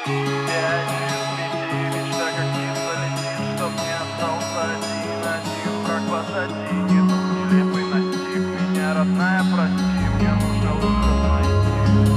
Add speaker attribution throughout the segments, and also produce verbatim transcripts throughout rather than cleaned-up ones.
Speaker 1: Пять из пяти, мечта как птица летит, чтоб не остался один, один враг позади. Нету нелепый настиг меня, родная, прости, мне нужно выход найти.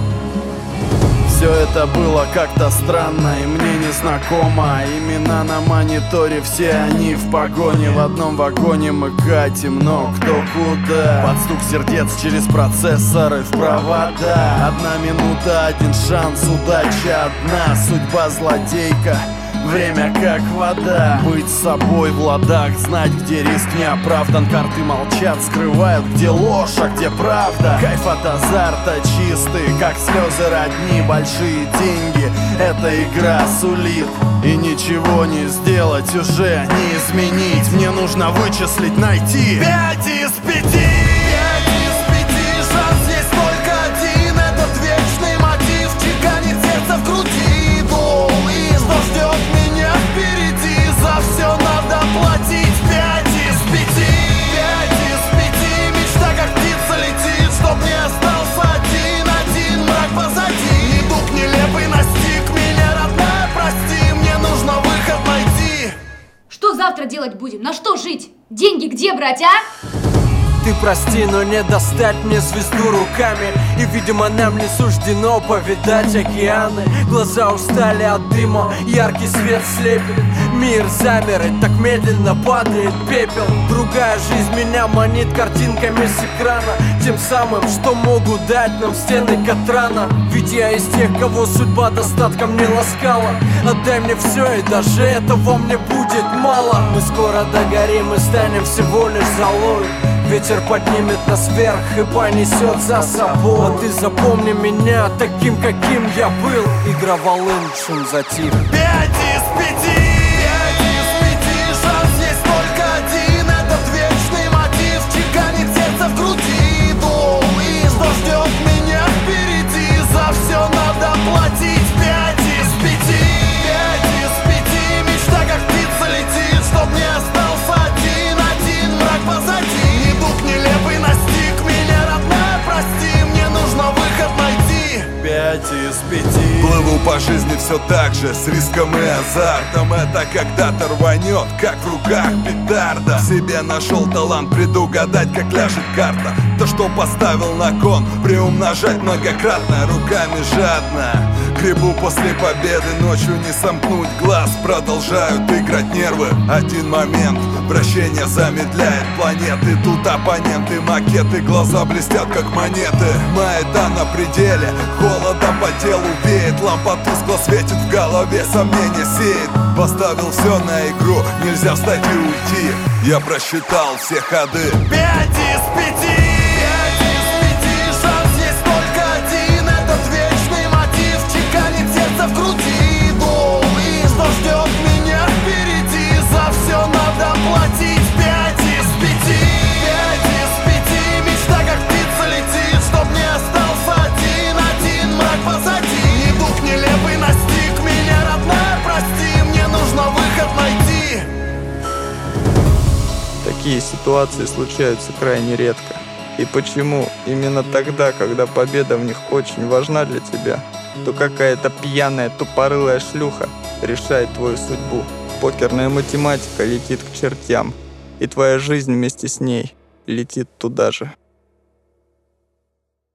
Speaker 2: Все это было как-то странно и мне незнакомо. Имена на мониторе, все они в погоне. В одном вагоне мы катим, но кто куда. Под стук сердец через процессоры в провода. Одна минута, один шанс, удача одна. Судьба злодейка, время как вода. Быть собой в ладах, знать, где риск не оправдан. Карты молчат, скрывают, где ложь, а где правда. Кайф от азарта чистый, как слезы родни. Большие деньги, эта игра сулит. И ничего не сделать, уже не изменить. Мне нужно вычислить, найти пять из пяти.
Speaker 3: Пять из пяти, шанс есть только один. Этот вечный мотив чеканит сердце в груди. Дом, и что ждет меня впереди? За все надо платить. Пять из пяти. Пять из пяти, мечта как птица летит, чтоб не остался один, один мрак позади. Недуг нелепый настиг меня, родная, прости, мне нужно выход найти.
Speaker 4: Что завтра делать будем? На что жить? Деньги где брать, а?
Speaker 5: Ты прости, но не достать мне звезду руками. И, видимо, нам не суждено повидать океаны. Глаза устали от дыма, яркий свет слепит. Мир замер, и так медленно падает пепел. Другая жизнь меня манит картинками с экрана, тем самым, что могут дать нам стены Катрана. Ведь я из тех, кого судьба достатком не ласкала. Отдай мне все, и даже этого мне будет мало. Мы скоро догорим и станем всего лишь золой. Ветер поднимет нас вверх и понесет за собой. А ты запомни меня таким, каким я был. Игра волын, шум затих.
Speaker 3: Пять из пяти. Пять из пяти, шанс есть только один. Этот вечный мотив чеканит сердце в груди. Дом, и что ждет меня впереди? За все надо платить. Пять из пяти. Пять из пяти, мечта как птица летит, чтоб не остался один, один мрак позади. Нелепый настиг меня, родная, прости, мне нужно выход найти.
Speaker 2: Пять из пяти.
Speaker 6: Плыву по жизни все так же, с риском и азартом. Это когда-то рванет, как в руках петарда. В себе нашел талант предугадать, как ляжет карта. То, что поставил на кон, приумножать многократно. Руками жадно гребу после победы, ночью не сомкнуть глаз. Продолжают играть нервы, один момент, вращение замедляет планеты. Тут оппоненты, макеты, глаза блестят как монеты. Маята на пределе, холодом по телу веет. Лампа тускло светит в голове, сомнения сеет. Поставил все на игру, нельзя встать и уйти. Я просчитал все ходы.
Speaker 3: Пять из пяти. Пять из пяти, шанс есть только один. Этот вечный мотив чеканит сердце в груди. Дом, и что ждет меня впереди? За все надо платить. Пять из пяти. Пять из пяти, мечта как птица летит, чтоб не остался один, один мрак позади. Недуг нелепый настиг меня, родная, прости, мне нужно выход найти.
Speaker 7: Такие ситуации случаются крайне редко. И почему именно тогда, когда победа в них очень важна для тебя, то какая-то пьяная тупорылая шлюха решает твою судьбу. Покерная математика летит к чертям, и твоя жизнь вместе с ней летит туда же.